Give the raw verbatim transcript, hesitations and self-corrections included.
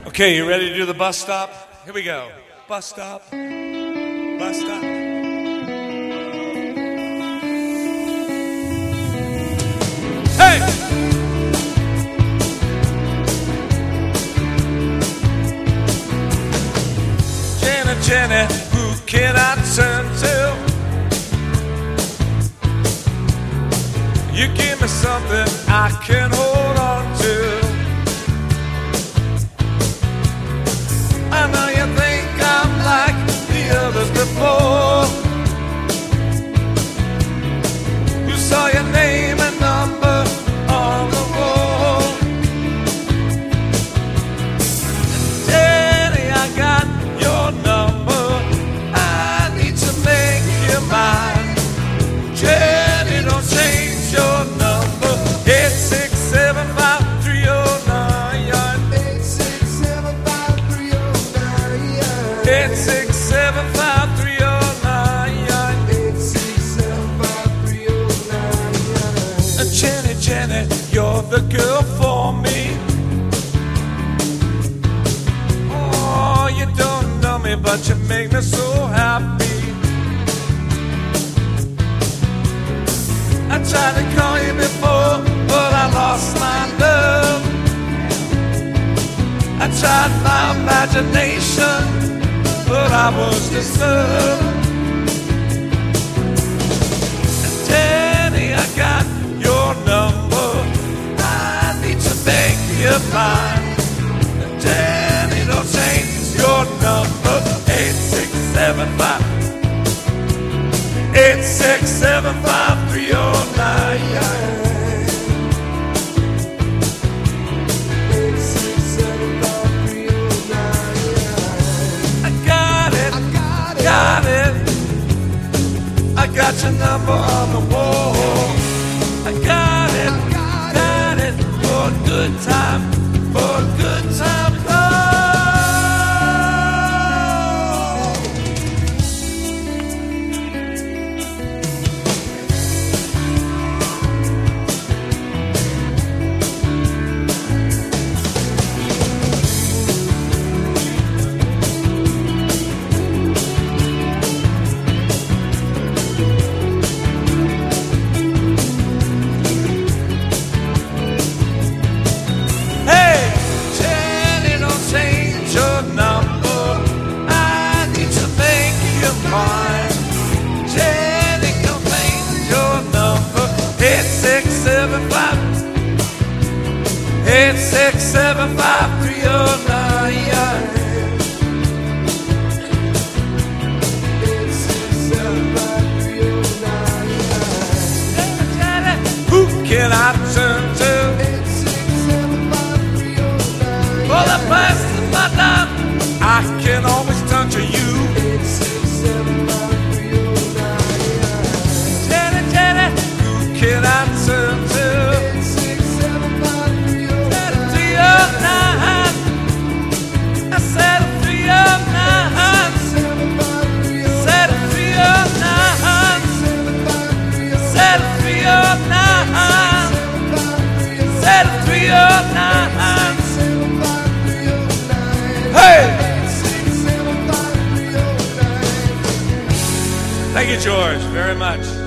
Okay, you ready to do the bus stop? Here we go. Bus stop. Bus stop. Hey! Jenny, Jenny, who can I turn to? You give me something I can hold on to. I know you think I'm like the others before, who saw your name and number on the wall. Daddy, I got your number, I need to make you mine. Jenny, don't change your number. Eight six seven five three oh nine. Eight six seven five three oh nine. Eight six seven five three oh nine. Eight six seven five three oh nine. Jenny, Jenny, you're the girl for me. Oh, you don't know me, but you make me so happy. I tried to call you before, but I lost my love. I tried my imagination, but I was disturbed. And Danny, I got your number, I need to make you mine. And Danny, don't change your number. Eight six seven five Eight six seven five three oh nine. Eight six seven five three oh nine. I got it, I got it, got it. I got your number on the wall. I got it, I got, got it. For a good time, for a good time. Eight six seven five three oh nine. Eight six seven five three oh nine. Who can I turn to? Eight six seven five three oh nine. For the best of my time, I can always turn to you. Eight six seven five three oh nine. Jenny, Jenny, who can I turn to? Thank you, George, very much.